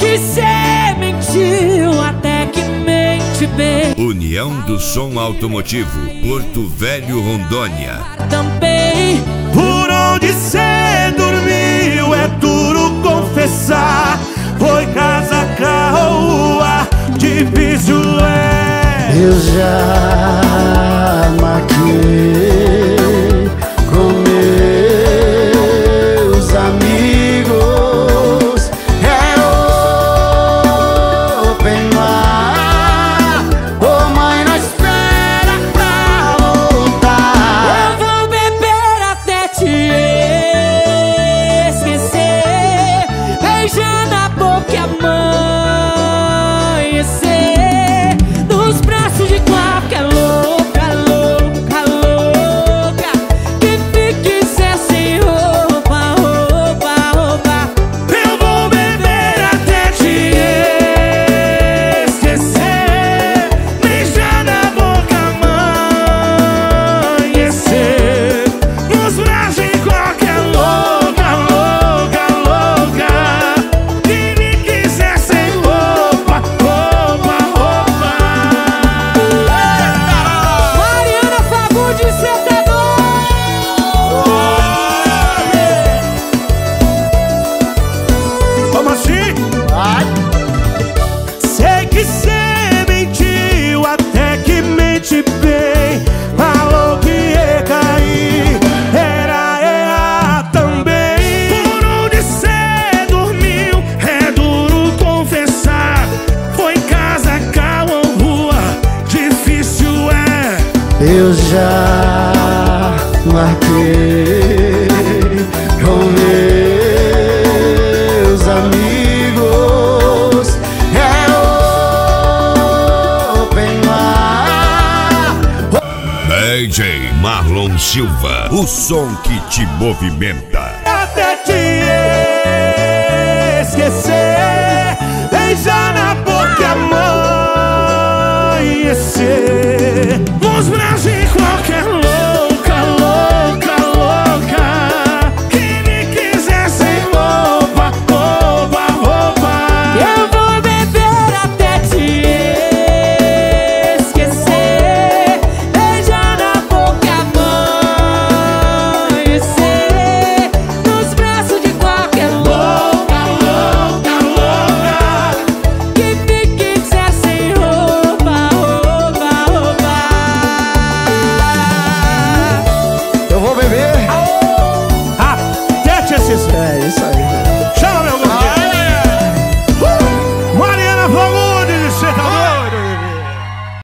que cê mentiu, até que mente bem. União do Som Automotivo, Porto Velho, Rondônia. Também por onde cê dormiu, é duro confessar. Foi casa, carro, rua, difícil é. Eu já marquei com meus amigos. É open bar, ô mãe, não espera pra voltar. eu vou beber até te esquecer, beijando a boca e amanhecer nos braços de qualquer louca, louca, louca, que fique sem roupa, roupa, roupa. Eu vou beber até te esquecer, beijando a boca, amanhecer nos braços de qualquer louca, louca, louca, que me quiser sem roupa, roupa, roupa. Mariana Fagundes, Setador. Como assim? Sei que cê mentiu, até que mente bem. Falou que ia cair, era errar também. Por onde cê dormiu, é duro confessar. Foi em casa, carro ou rua, difícil é. Eu já marquei com meus amigos. É open bar. DJ Marlon Silva, o som que te movimenta. Até te esquecer, beijar na boca, amanhecer nos braços.